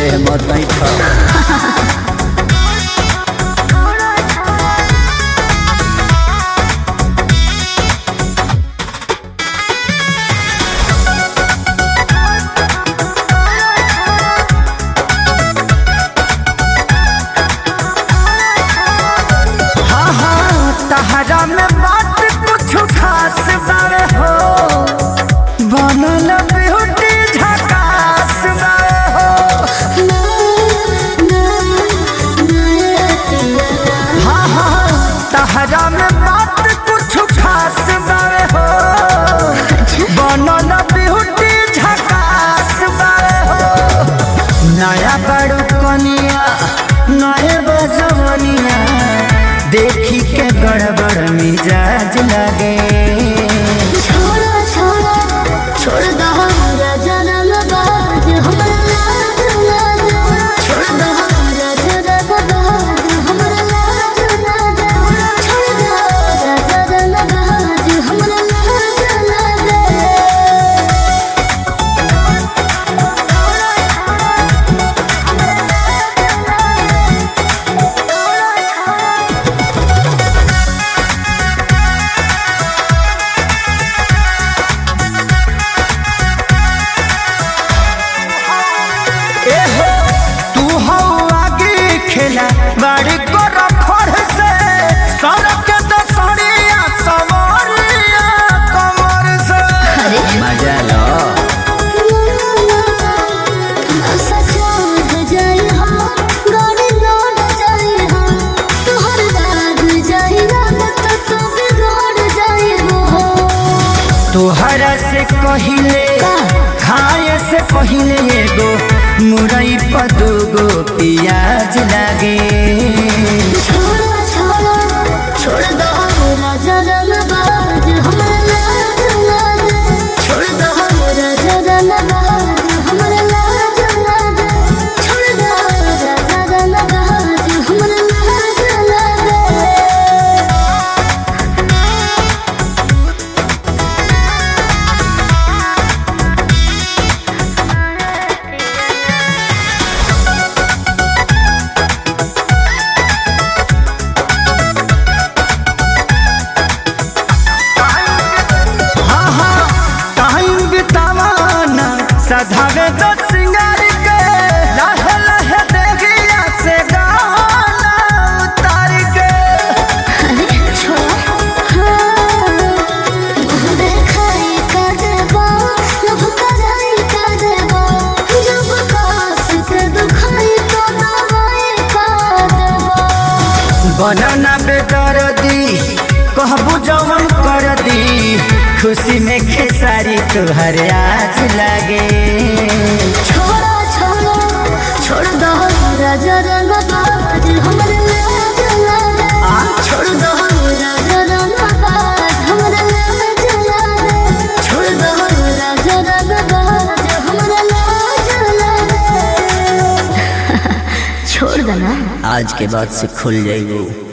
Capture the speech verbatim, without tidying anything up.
देह मत नहीं खा। तहरा में बात कुछ खास बारे हो, बनल ब्यूटी झकास बारे हो। हाँ हाँ तहरा में बात कुछ खास बारे हो, बनल ब्यूटी झकास बारे हो। नया बड़ू कनिया नए बजवनिया, देखी के गड़बड़ मिजाज लगे। छोड़ा छोड़ा छोड़ दो हमरा जनम बाज, हमरा लाज लागे। छोड़ दो हमरा जनम बाज, हमरा लाज लागे। छोड़ दो हमरा जनम बाज, हमरा लाज लागे। बड़ी को रखड़ से सड़क के तो सड़िया सवारिया कमर से मजा लो। सचा जाई हो गाड़ी लौट जाई हो, तोहर दाग जाई रात तो बिगड़ जाई हो। तोहरा से कहिले खाए से पहिले एगो मुरई पर दूगो प्याज लागे। छोड़ा छोड़ा छोड़ दो हमरा जनम बाज, हमरा लाज लागे। छोड़ दो हमरा जनम बाज, हमरा लाज लागे। छोड़ दो हमरा जनम बाज, हमरा लाज लागे। सधावे तो सिंगार के लहे लहे देगिया से गाना उतार के। अरे छोड़ा हाँ देखाई का देबो, लब कराई का देबो। जब कास के दुखाई तो दवाई का देबो। बनना बेदर्दी कहबू जवन कर दी, खुशी में खेसारी तुहर आज लागे। छोड़ा छोड़ा छोड़ दो हमरा जनम बाज, हमरा लाज लागे। छोड़ दो हमरा जनम बाज, हमरा लाज लागे। छोड़ दो हमरा जनम बाज, हमरा लाज लागे। छोड़ देना आज के बाद से खुल जाएगी।